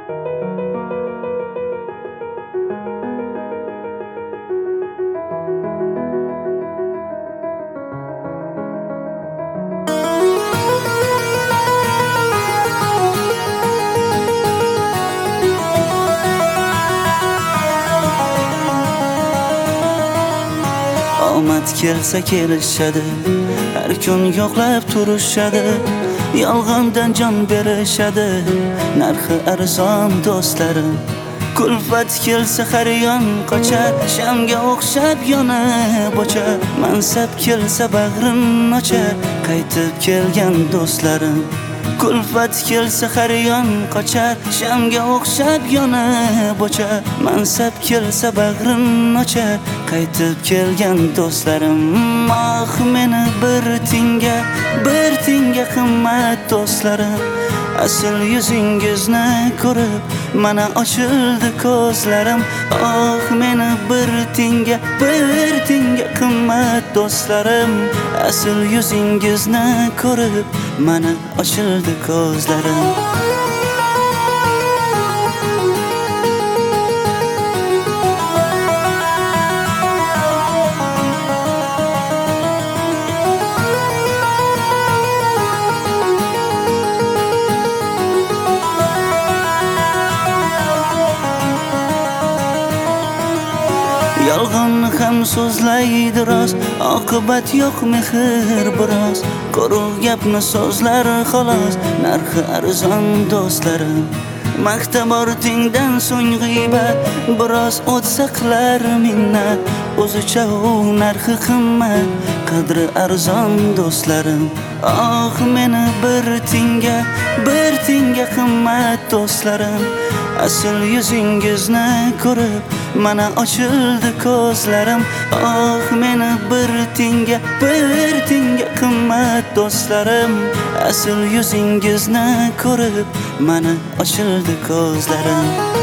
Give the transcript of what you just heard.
Omad kelsa kelishadi, har kun yo'qlab turishadi, yolg'ondan jon berishadi, narxi arzon do'stlarim. Kulfat kelsa har yon qochar, shamga o'xshab yonib o'char. Mansab kelsa bag'rin ochar, qaytib kelgan do'stlarim. Kulfat kelsa har yon qochar, shamga o'xshab yonib o'char. Mansab kelsa bag'rin ochar, qaytib kelgan do'stlarim. Ah meni bir tinga qimmat do'stlarim. Asl yuzingizni ko'rib mana ochildi ko'zlarim. Oh meni bir tinga qimmat do'stlarim. Asl yuzingizni ko'rib mana ochildi ko'zlarim. Yolg'onni ham so'zlaydi rost, oqibat yo'q mehr biroz. Quruq gapni so'zlar xolos, narxi arzon do'stlarim. Maqtab ortingdan so'ng g'iybat, biroz o'tsa qilar minnat. O'zicha u narxi qimmat, qadri arzon do'stlarim. Oh meni bir tinga qimmat do'stlarim. Asl yuzingizni ko'rib mana ochildi ko'zlarim. Oh meni bir tinga qimmat do'stlarim. Asl yuzingizni ko'rib mana ochildi ko'zlarim.